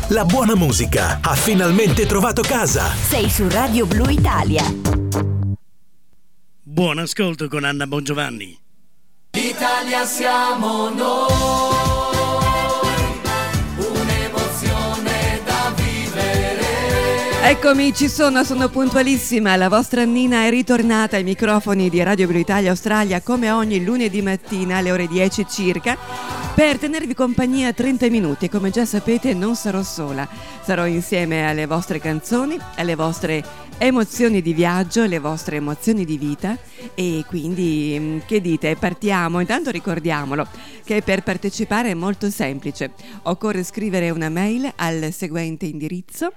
La buona musica ha finalmente trovato casa. Sei su Radio Blu Italia. Buon ascolto con Anna Bongiovanni. Italia siamo noi, un'emozione da vivere. Eccomi, sono puntualissima. La vostra Nina è ritornata ai microfoni di Radio Blu Italia Australia come ogni lunedì mattina alle ore 10 circa per tenervi compagnia 30 minuti. Come già sapete non sarò sola, sarò insieme alle vostre canzoni, alle vostre emozioni di viaggio, le vostre emozioni di vita. E quindi che dite? Partiamo. Intanto ricordiamolo che per partecipare è molto semplice, occorre scrivere una mail al seguente indirizzo: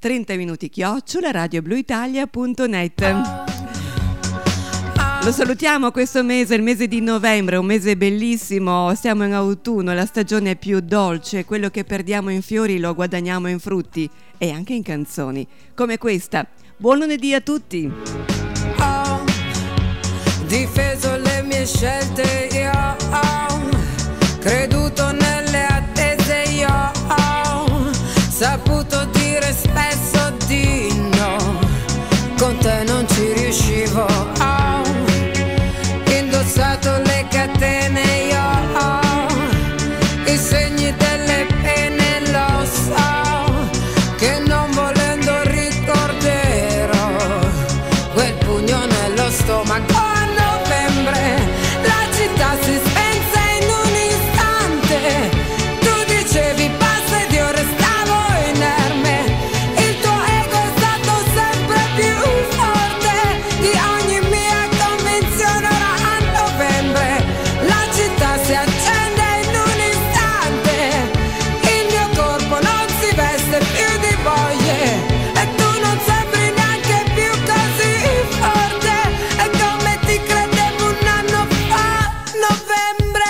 30minuti@radiobluitalia.net. Lo salutiamo questo mese, il mese di novembre, un mese bellissimo, siamo in autunno, la stagione più dolce, quello che perdiamo in fiori lo guadagniamo in frutti e anche in canzoni, come questa. Buon lunedì a tutti! Ho difeso le mie scelte, io ho creduto nelle attese, io ho saputo dire spesso di no, con te non ci riuscivo, ho indossato le catene, io ho i segni delle pene, lo so che non volendo ricorderò quel pugno nello stomaco. A novembre la città si spense in un istante, tu dicevi basta ed io restavo inerme, il tuo ego è stato sempre più forte di ogni mia convinzione. Ora a novembre la città si accende in un istante, il mio corpo non si veste più di voglie e tu non sembri neanche più così forte, è come ti credevo un anno fa. Novembre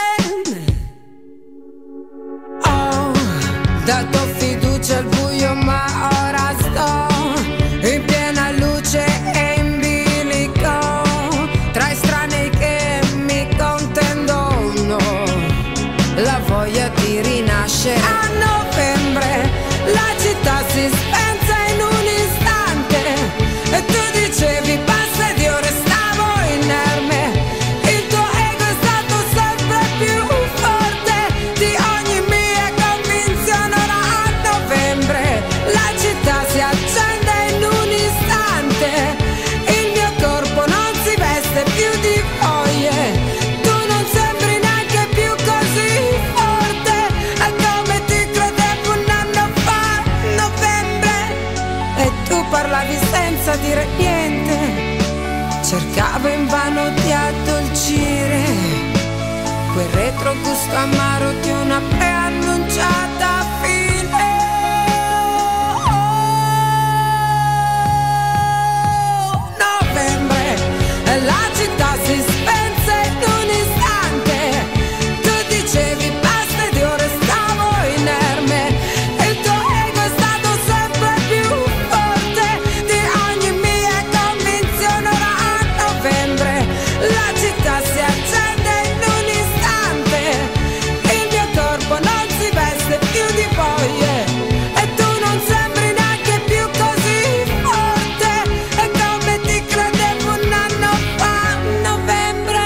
ho dato fiducia al buio, ma ora sto in piena luce e in bilico tra estranei che mi contendono la voglia di rinascere. A novembre la città si spense in un istante e tu dicevi basta ed io restavo inerme, il tuo ego è stato sempre più forte di ogni mia convinzione. Ora a novembre la città si accende in un istante, il mio corpo non si veste più di voglie, tu non sembri neanche più così forte, è come ti credevo un anno fa. Novembre e tu parlavi senza dire niente, cercavo invano di addolcire quel retrogusto amaro di una preannunciata fine. Novembre e la città si spense in un istante, tu dicevi basta ed io restavo inerme, il tuo ego è stato sempre più forte di ogni mia convinzione. Ora a novembre la città si accende in un istante, il mio corpo non si veste più di voglie e tu non sembri neanche più così forte, è come ti credevo un anno fa. Novembre.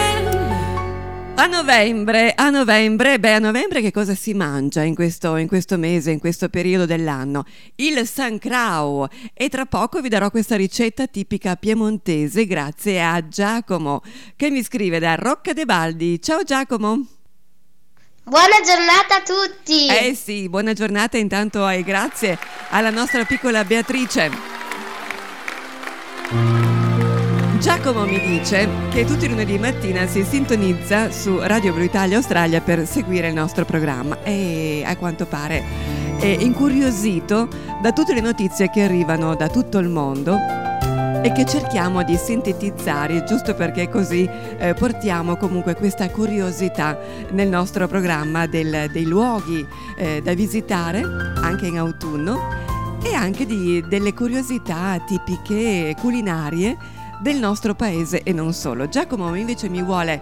A novembre che cosa si mangia in questo mese, in questo periodo dell'anno? Il Sancrao, e tra poco vi darò questa ricetta tipica piemontese grazie a Giacomo che mi scrive da Rocca de Baldi. Ciao Giacomo! Buona giornata a tutti! Eh sì, buona giornata intanto e grazie alla nostra piccola Beatrice. Giacomo mi dice che tutti i lunedì mattina si sintonizza su Radio Blu Italia Australia per seguire il nostro programma e a quanto pare è incuriosito da tutte le notizie che arrivano da tutto il mondo e che cerchiamo di sintetizzare, giusto perché così portiamo comunque questa curiosità nel nostro programma dei luoghi da visitare anche in autunno e anche delle curiosità tipiche culinarie del nostro paese e non solo. Giacomo invece vi vuole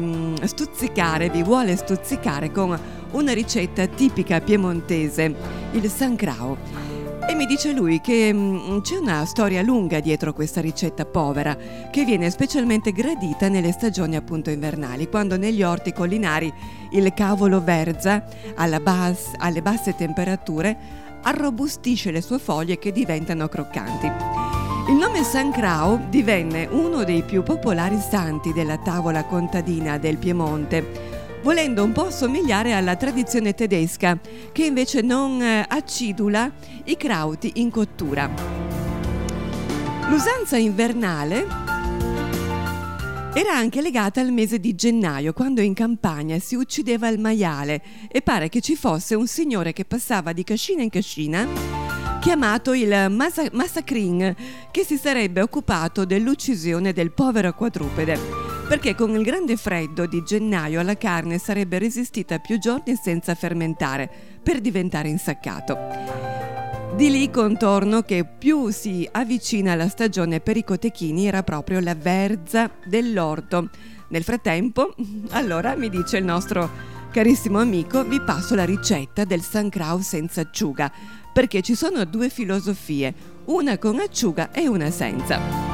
stuzzicare con una ricetta tipica piemontese il Sancrao. E mi dice lui che c'è una storia lunga dietro questa ricetta povera, che viene specialmente gradita nelle stagioni appunto invernali, quando negli orti collinari il cavolo verza alle basse temperature arrobustisce le sue foglie che diventano croccanti. Il nome Sancrao divenne uno dei più popolari santi della tavola contadina del Piemonte, volendo un po' somigliare alla tradizione tedesca, che invece non acidula i crauti in cottura. L'usanza invernale era anche legata al mese di gennaio, quando in campagna si uccideva il maiale, e pare che ci fosse un signore che passava di cascina in cascina, chiamato il Massacrin, che si sarebbe occupato dell'uccisione del povero quadrupede, perché con il grande freddo di gennaio la carne sarebbe resistita più giorni senza fermentare per diventare insaccato. Di lì contorno che più si avvicina alla stagione per i cotechini era proprio la verza dell'orto. Nel frattempo, allora, mi dice il nostro carissimo amico, vi passo la ricetta del Sancrao senza acciuga, perché ci sono due filosofie, una con acciuga e una senza.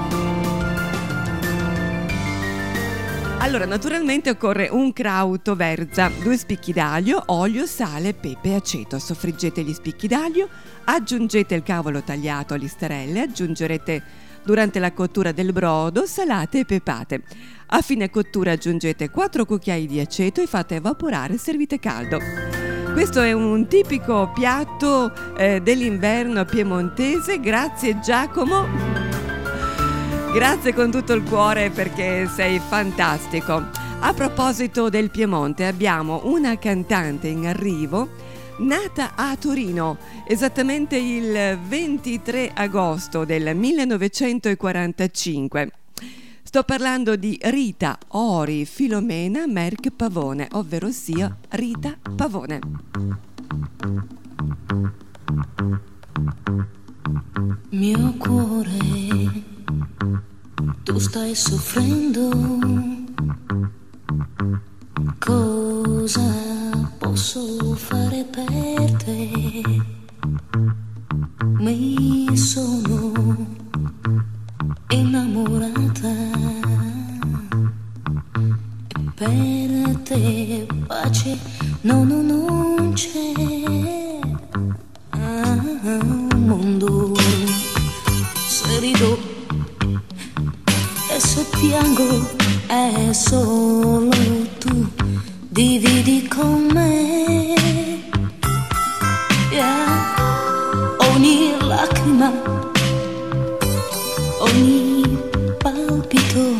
Allora, naturalmente occorre un crauto verza, 2 spicchi d'aglio, olio, sale, pepe e aceto. Soffriggete gli spicchi d'aglio, aggiungete il cavolo tagliato a listarelle, aggiungerete durante la cottura del brodo, salate e pepate. A fine cottura aggiungete 4 cucchiai di aceto e fate evaporare e servite caldo. Questo è un tipico piatto dell'inverno piemontese. Grazie Giacomo. Grazie con tutto il cuore, perché sei fantastico. A proposito del Piemonte, abbiamo una cantante in arrivo nata a Torino esattamente il 23 agosto del 1945. Sto parlando di Rita Ori Filomena Merck Pavone, ovvero sia Rita Pavone. Mio cuore, tu stai soffrendo, cosa posso fare per te? Mi sono innamorata e per te pace non c'è. Mondo, se rido e se piango è solo tu, dividi con me, yeah. Ogni lacrima, ogni palpito,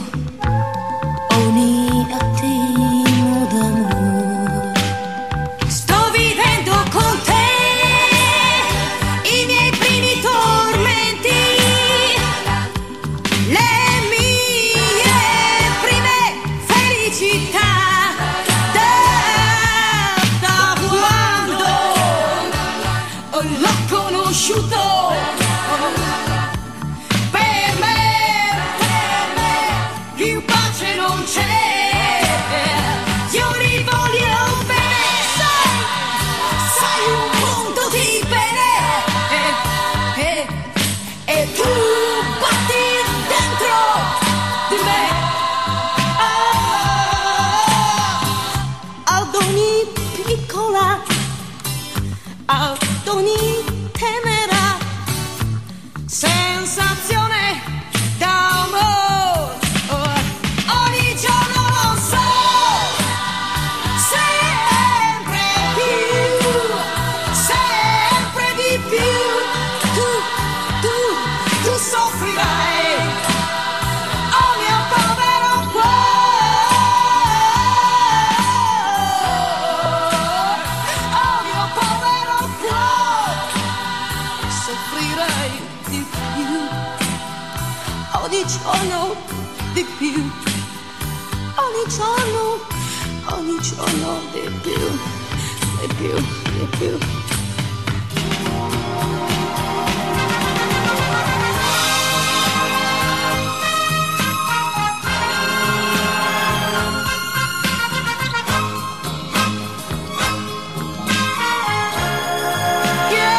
ogni attimo d'amore. Sto vivendo con te i miei primi tormenti, le mie prime felicità, da quando l'ho conosciuto. Per me più pace non c'è. Io rivoglio bene, sai un punto di bene, e tu batti dentro di me. Ad ogni piccola, ad ogni tenera sensazione d'amore, ogni giorno lo so, sempre di più, tu soffrirai, oh mio povero cuore, oh mio povero cuore, soffrirai di più, ogni giorno di più, ogni giorno di più, di più, di più. Yeah.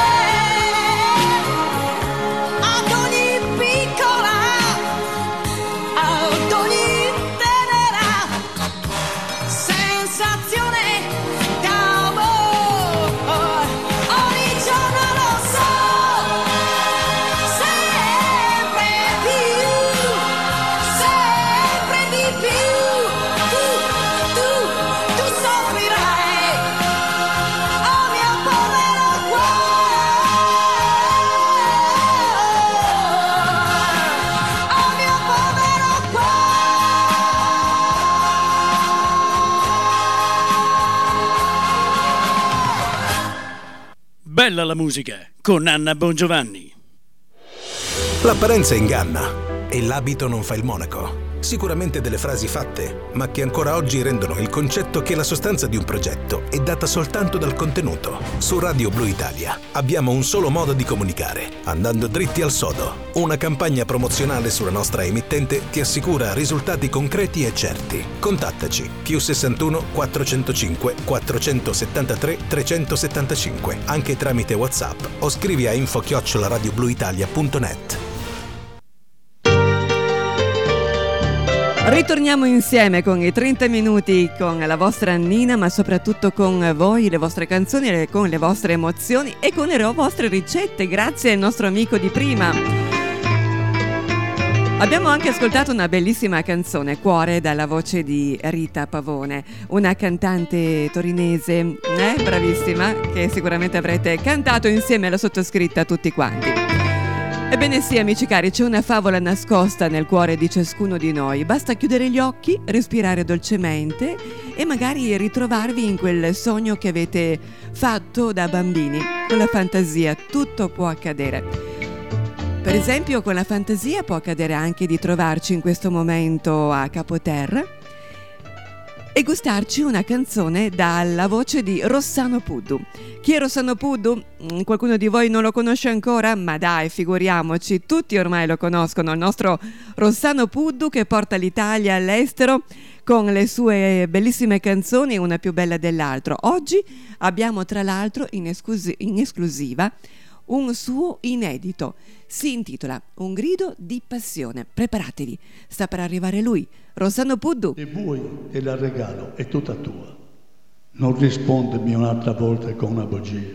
Bella la musica con Anna Bongiovanni. L'apparenza inganna e l'abito non fa il monaco. Sicuramente delle frasi fatte, ma che ancora oggi rendono il concetto che la sostanza di un progetto è data soltanto dal contenuto. Su Radio Blu Italia abbiamo un solo modo di comunicare, andando dritti al sodo. Una campagna promozionale sulla nostra emittente ti assicura risultati concreti e certi. Contattaci +61 405 473 375, anche tramite WhatsApp, o scrivi a info@radiobluitalia.net. Ritorniamo insieme con i 30 minuti con la vostra Annina, ma soprattutto con voi, le vostre canzoni, con le vostre emozioni e con le vostre ricette, grazie al nostro amico di prima. Abbiamo anche ascoltato una bellissima canzone, Cuore, dalla voce di Rita Pavone, una cantante torinese, bravissima, che sicuramente avrete cantato insieme alla sottoscritta tutti quanti. Ebbene sì, amici cari, c'è una favola nascosta nel cuore di ciascuno di noi. Basta chiudere gli occhi, respirare dolcemente e magari ritrovarvi in quel sogno che avete fatto da bambini. Con la fantasia tutto può accadere. Per esempio, con la fantasia può accadere anche di trovarci in questo momento a Capoterra e gustarci una canzone dalla voce di Rossano Puddu. Chi è Rossano Puddu? Qualcuno di voi non lo conosce ancora? Ma dai, figuriamoci, tutti ormai lo conoscono, il nostro Rossano Puddu che porta l'Italia all'estero con le sue bellissime canzoni, una più bella dell'altra. Oggi abbiamo tra l'altro in esclusiva un suo inedito. Si intitola Un grido di passione. Preparatevi, sta per arrivare lui, Rossano Puddu. Se vuoi te la regalo, è tutta tua. Non rispondermi un'altra volta con una bugia.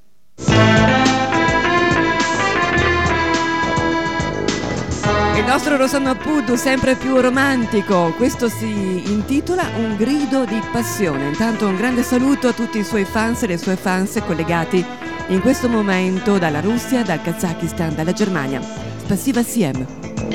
Il nostro Rossano Puddu sempre più romantico, questo si intitola Un grido di passione. Intanto un grande saluto a tutti i suoi fans e le sue fans collegati in questo momento dalla Russia, dal Kazakistan, dalla Germania. Spasiba assieme.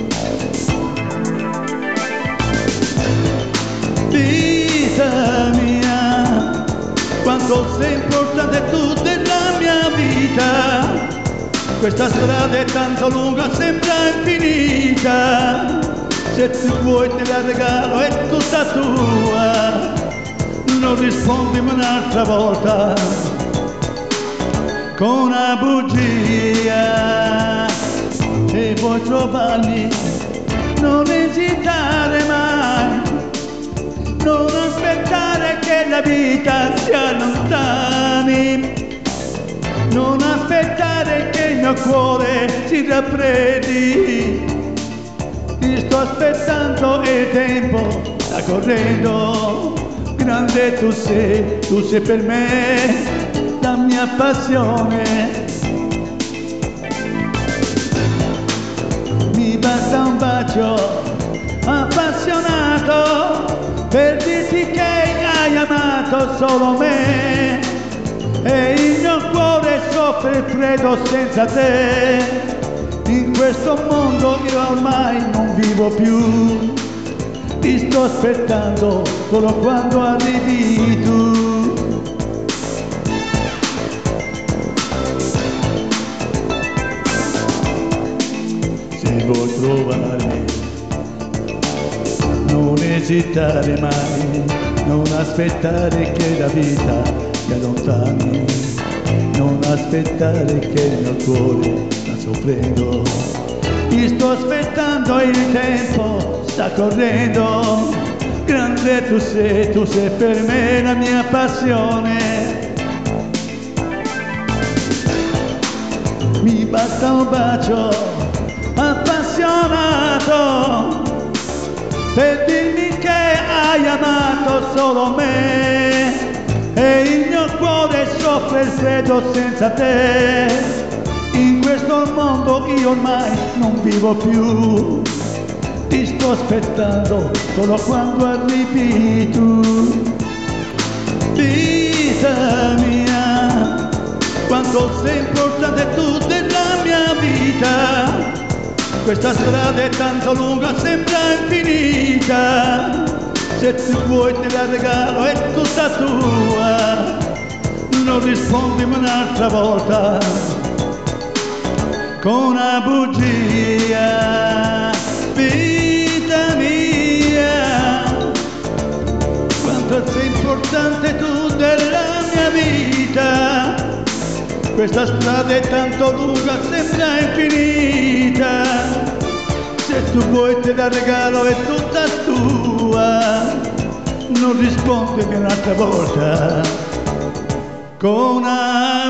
Vita mia, quanto sei importante tu della mia vita. Questa strada è tanto lunga, sembra infinita. Se tu vuoi te la regalo, è tutta tua. Non rispondimi un'altra volta con una bugia. Se vuoi trovarli, non esitare mai. Non aspettare che la vita si allontani. Non aspettare che il mio cuore si raffreddi. Ti sto aspettando e il tempo sta correndo. Grande tu sei per me la mia passione. Mi basta un bacio appassionato per dirti che hai amato solo me. E il mio cuore soffre freddo senza te. In questo mondo io ormai non vivo più. Ti sto aspettando solo quando arrivi tu. Se vuoi trovarmi, non esitare mai. Non aspettare che la vita ti allontani, non aspettare che il mio cuore sta soffrendo. Ti sto aspettando, il tempo sta correndo. Grande tu sei per me la mia passione. Mi basta un bacio appassionato per dirmi che hai amato solo me. E il mio cuore soffre il freddo senza te. In questo mondo io ormai non vivo più. Ti sto aspettando solo quando arrivi tu. Vita mia, quanto sei importante tu della mia vita. Questa strada è tanto lunga, sembra infinita. Se tu vuoi te la regalo, è tutta tua. non rispondimi un'altra volta con una bugia, vita mia, quanto sei importante tu della mia vita, questa strada è tanto lunga, sembra infinita, se tu vuoi te la regalo è tutta tua, non rispondimi un'altra volta con una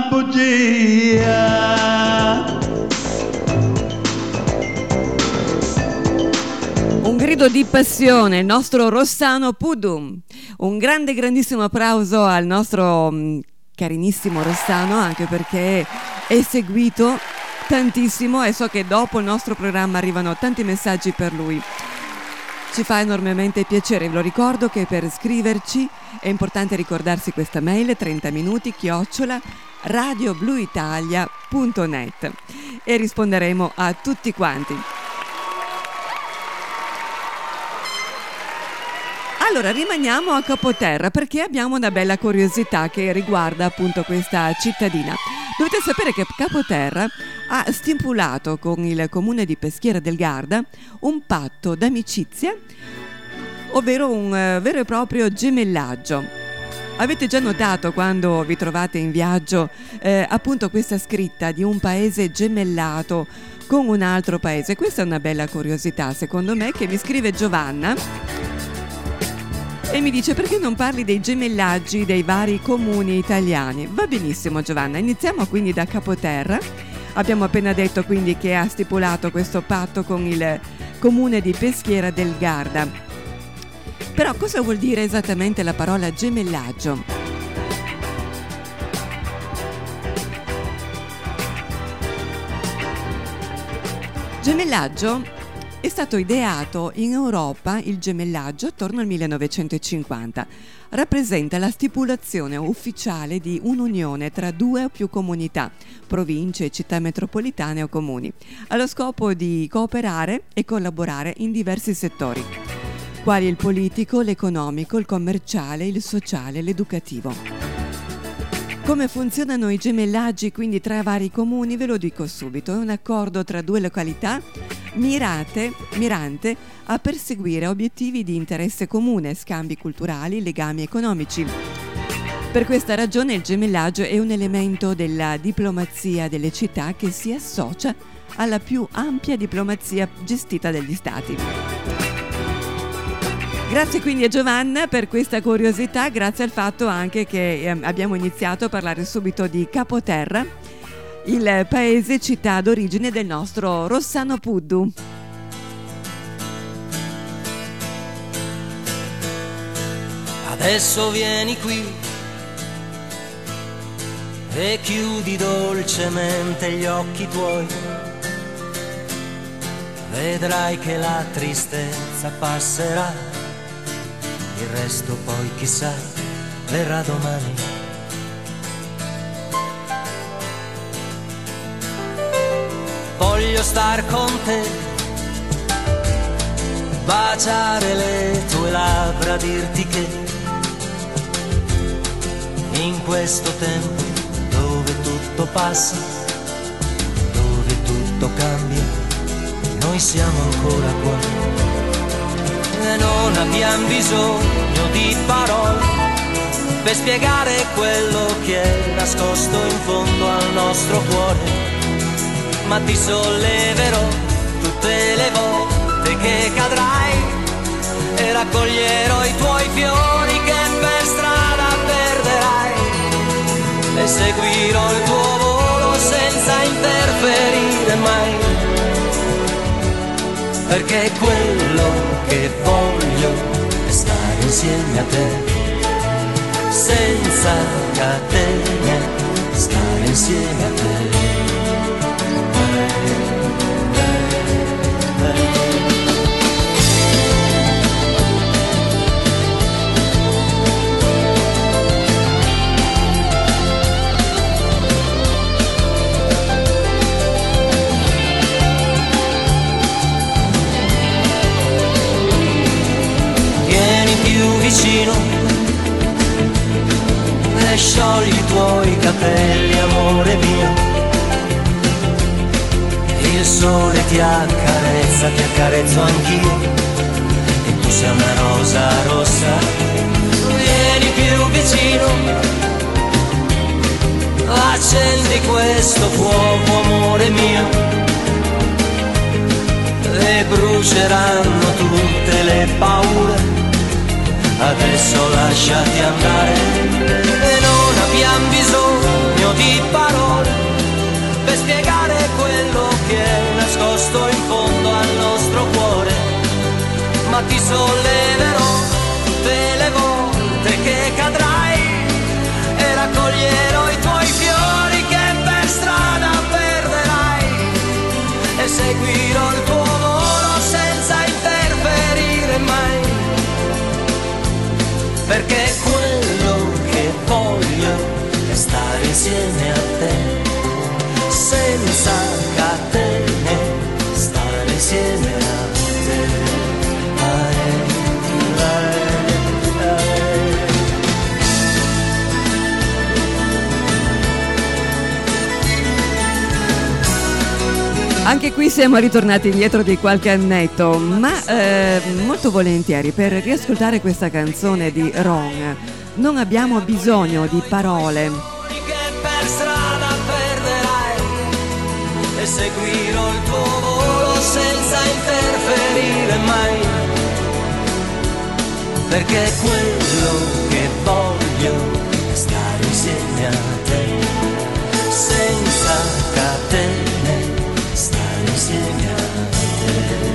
bugia. Un grido di passione, il nostro Rossano Pudum. Un grandissimo applauso al nostro carinissimo Rossano, anche perché è seguito tantissimo e so che dopo il nostro programma arrivano tanti messaggi per lui. Ci fa enormemente piacere. Vi lo ricordo che per scriverci è importante ricordarsi questa mail 30minuti@radiobluitalia.net e risponderemo a tutti quanti. Allora rimaniamo a Capoterra perché abbiamo una bella curiosità che riguarda appunto questa cittadina. Dovete sapere che Capoterra ha stipulato con il comune di Peschiera del Garda un patto d'amicizia, ovvero un vero e proprio gemellaggio. Avete già notato quando vi trovate in viaggio appunto questa scritta di un paese gemellato con un altro paese? Questa è una bella curiosità secondo me, che mi scrive Giovanna e mi dice: perché non parli dei gemellaggi dei vari comuni italiani? Va benissimo Giovanna, iniziamo quindi da Capoterra. Abbiamo appena detto quindi che ha stipulato questo patto con il comune di Peschiera del Garda. Però cosa vuol dire esattamente la parola gemellaggio? Gemellaggio è stato ideato in Europa, il gemellaggio, attorno al 1950. Rappresenta la stipulazione ufficiale di un'unione tra due o più comunità, province, città metropolitane o comuni, allo scopo di cooperare e collaborare in diversi settori, quali il politico, l'economico, il commerciale, il sociale, l'educativo. Come funzionano i gemellaggi quindi tra vari comuni? Ve lo dico subito: è un accordo tra due località mirante a perseguire obiettivi di interesse comune, scambi culturali, legami economici. Per questa ragione il gemellaggio è un elemento della diplomazia delle città che si associa alla più ampia diplomazia gestita dagli stati. Grazie quindi a Giovanna per questa curiosità, grazie al fatto anche che abbiamo iniziato a parlare subito di Capoterra, il paese città d'origine del nostro Rossano Puddu. Adesso vieni qui e chiudi dolcemente gli occhi tuoi, vedrai che la tristezza passerà. Il resto poi chissà verrà domani. Voglio star con te, baciare le tue labbra, dirti che in questo tempo dove tutto passa, dove tutto cambia, noi siamo ancora qua. Non abbiamo bisogno di parole per spiegare quello che è nascosto in fondo al nostro cuore, ma ti solleverò tutte le volte che cadrai e raccoglierò i tuoi fiori che per strada perderai e seguirò il tuo volo senza interferire mai, perché quello che voglio è stare insieme a te, senza catene, stare insieme a te. Vicino e sciogli i tuoi ti accarezzo anch'io, e tu sei una rosa rossa. Vieni più vicino, accendi questo fuoco, amore mio, e bruceranno tutte le paure. Adesso lasciati andare, e non abbiamo bisogno di parole per spiegare quello che è nascosto in fondo al nostro cuore. Ma ti solleverò tutte le volte che cadrai, e raccoglierò i tuoi fiori che per strada perderai, e seguirò il tuo volo senza interferire mai, perché quello che voglio è stare insieme a te, senza catene, stare insieme a te. Anche qui siamo ritornati indietro di qualche annetto, ma molto volentieri per riascoltare questa canzone di Ron. Non abbiamo bisogno di parole. Che per strada perderai, e seguirò il tuo volo senza interferire mai, perché quello che voglio è stare insieme a te, senza catene, stare insieme a te.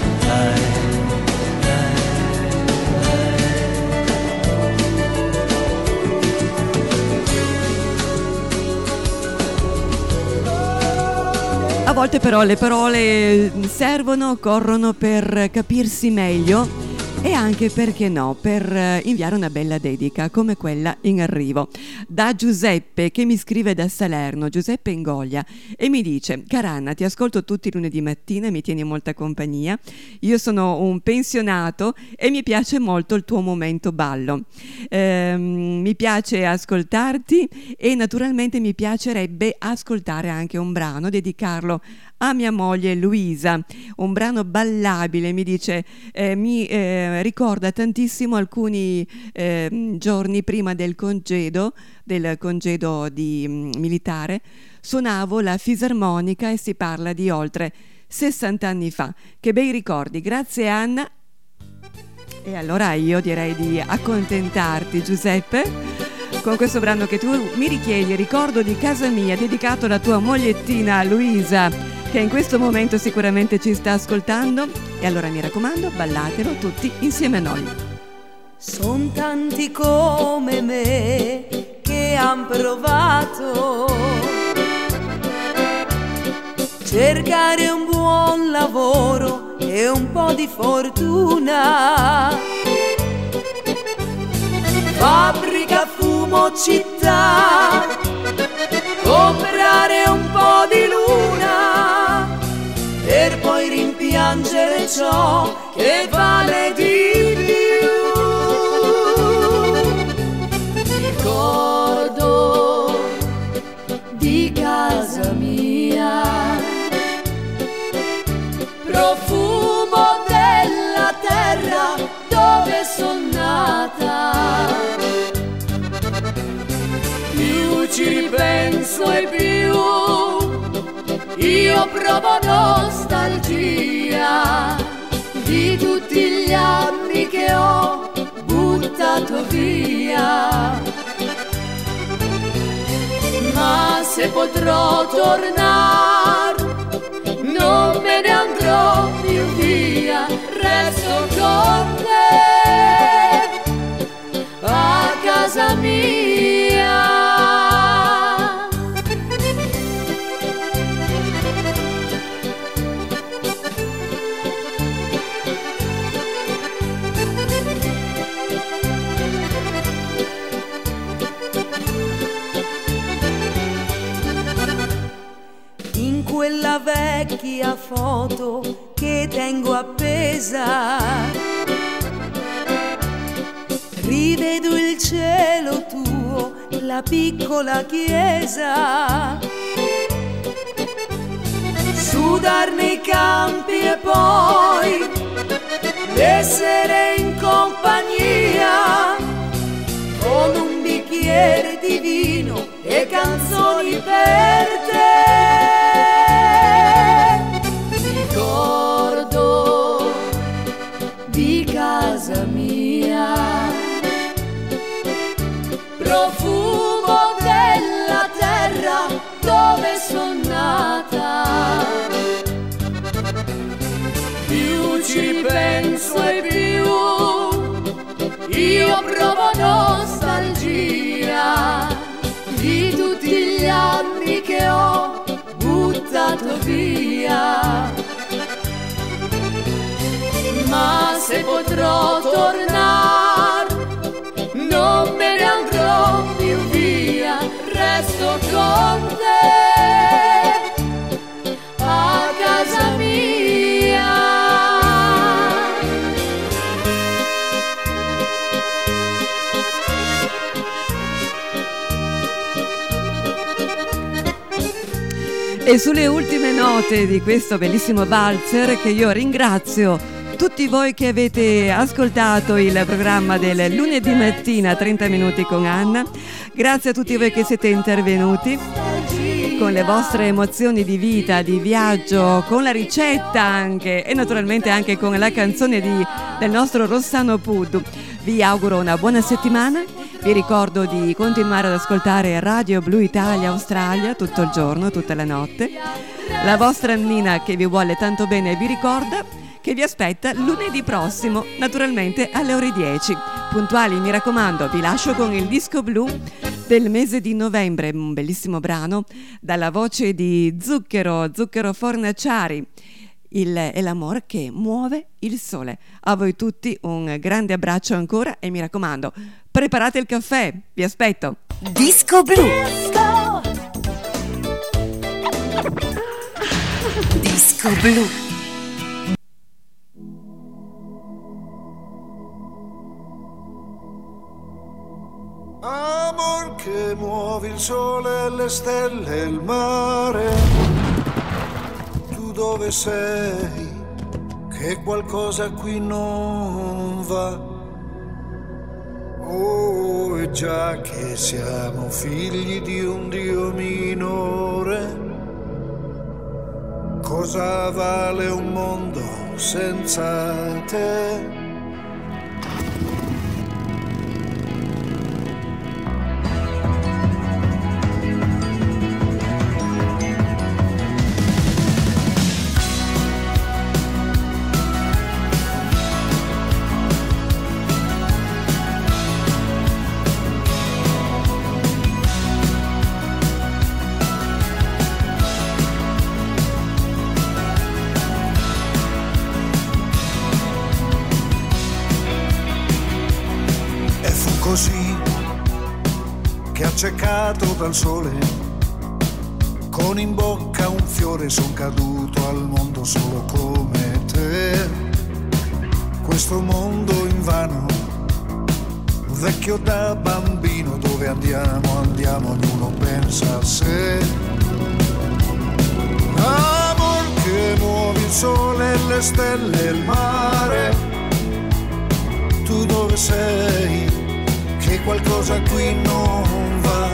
A volte però le parole servono, corrono per capirsi meglio, e anche, perché no, per inviare una bella dedica come quella in arrivo da Giuseppe, che mi scrive da Salerno, Giuseppe Ingoglia, e mi dice: cara Anna, ti ascolto tutti i lunedì mattina, mi tieni molta compagnia, io sono un pensionato e mi piace molto il tuo momento ballo, mi piace ascoltarti, e naturalmente mi piacerebbe ascoltare anche un brano, dedicarlo a mia moglie Luisa, un brano ballabile, mi dice, mi ricorda tantissimo alcuni giorni prima del congedo militare, suonavo la fisarmonica, e si parla di oltre 60 anni fa. Che bei ricordi, grazie Anna. E allora io direi di accontentarti, Giuseppe, con questo brano che tu mi richiedi, Ricordo di casa mia, dedicato alla tua mogliettina Luisa, che in questo momento sicuramente ci sta ascoltando. E allora mi raccomando, ballatelo tutti insieme a noi. Son tanti come me che han provato cercare un buon lavoro e un po' di fortuna, fabbrica, fumo, città, comprare un po' di luna, per poi rimpiangere ciò che vale di più. Ricordo di casa mia, profumo della terra dove son nata. Più ci penso e più io provo nostalgia di tutti gli anni che ho buttato via. Ma se potrò tornare non me ne andrò più via, resto con te a casa mia. In quella vecchia foto che tengo appesa rivedo il cielo tuo, la piccola chiesa. Su sudar nei campi e poi essere in compagnia con un bicchiere di vino e canzoni per te. Ricordo di casa mia, profumo della terra dove son nata. Più ci penso e più io provo nostalgia di tutti gli anni che ho buttato via. Ma se potrò tornare non me ne andrò più via, resto con te a casa mia. E sulle ultime note di questo bellissimo valzer, che io ringrazio tutti voi che avete ascoltato il programma del lunedì mattina 30 minuti con Anna, grazie a tutti voi che siete intervenuti con le vostre emozioni di vita, di viaggio, con la ricetta anche e naturalmente anche con la canzone del nostro Rossano Puddu. Vi auguro una buona settimana. Vi ricordo di continuare ad ascoltare Radio Blu Italia Australia tutto il giorno, tutta la notte. La vostra Nina, che vi vuole tanto bene, vi ricorda che vi aspetta lunedì prossimo, naturalmente alle ore 10. Puntuali, mi raccomando, vi lascio con il disco blu del mese di novembre, un bellissimo brano dalla voce di Zucchero Fornaciari. È l'amore che muove il sole. A voi tutti un grande abbraccio ancora e mi raccomando, preparate il caffè, vi aspetto. Disco blu. Disco blu. Amor che muovi il sole, le stelle e il mare. Dove sei? Che qualcosa qui non va. Oh, e già che siamo figli di un Dio minore, cosa vale un mondo senza te? Così che accecato dal sole, con in bocca un fiore, son caduto al mondo solo come te. Questo mondo invano, vecchio da bambino, dove andiamo, ognuno pensa a sé. Amor che muovi il sole, le stelle e il mare, tu dove sei? Che qualcosa qui non va.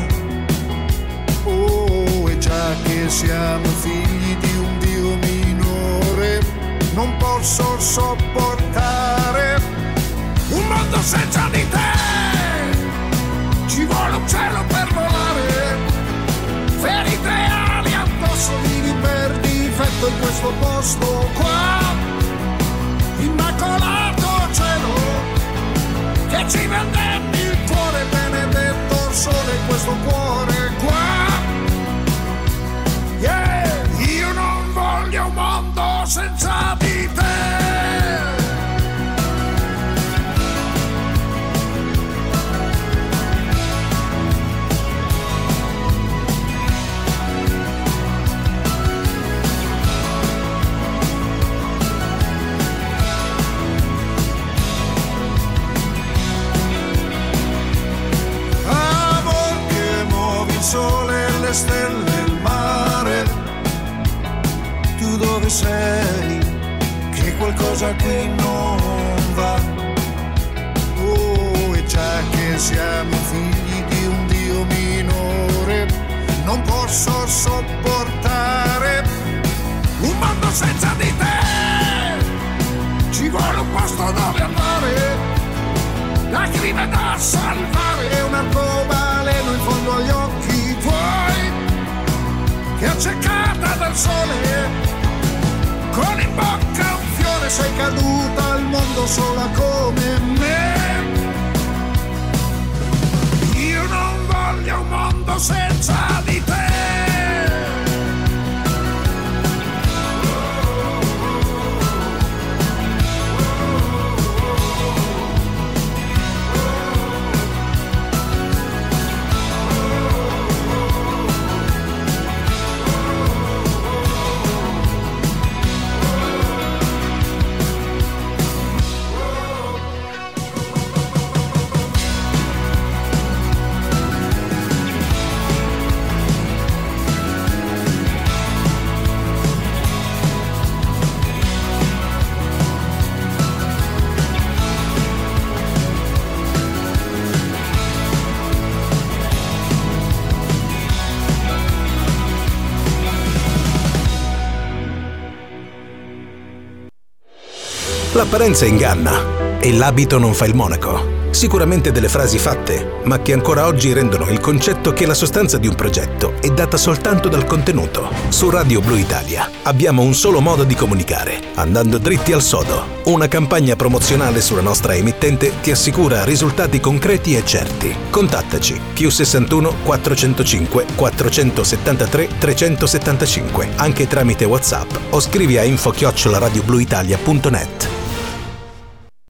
Oh, e già che siamo figli di un Dio minore, non posso sopportare un mondo senza di te. Ci vuole un cielo per volare, ferite ali addosso, vivi per difetto in questo posto qua. Immacolato cielo che ci vendetti il cuore, benedetto il sole in questo cuore qua. Yeah, io non voglio un mondo senza di te. qualcosa qui non va. Oh, e già che siamo figli di un Dio minore, non posso sopportare un mondo senza di te. Ci vuole un posto dove andare, lacrime da salvare, un arcobaleno in fondo agli occhi tuoi, che accecata dal sole, con in bocca un fiore, sei caduta al mondo sola come me. Io non voglio un mondo senza di te. L'apparenza inganna e l'abito non fa il monaco. Sicuramente delle frasi fatte, ma che ancora oggi rendono il concetto che la sostanza di un progetto è data soltanto dal contenuto. Su Radio Blu Italia abbiamo un solo modo di comunicare, andando dritti al sodo. Una campagna promozionale sulla nostra emittente ti assicura risultati concreti e certi. Contattaci +61 405 473 375, anche tramite WhatsApp, o scrivi a info@radiobluitalia.net.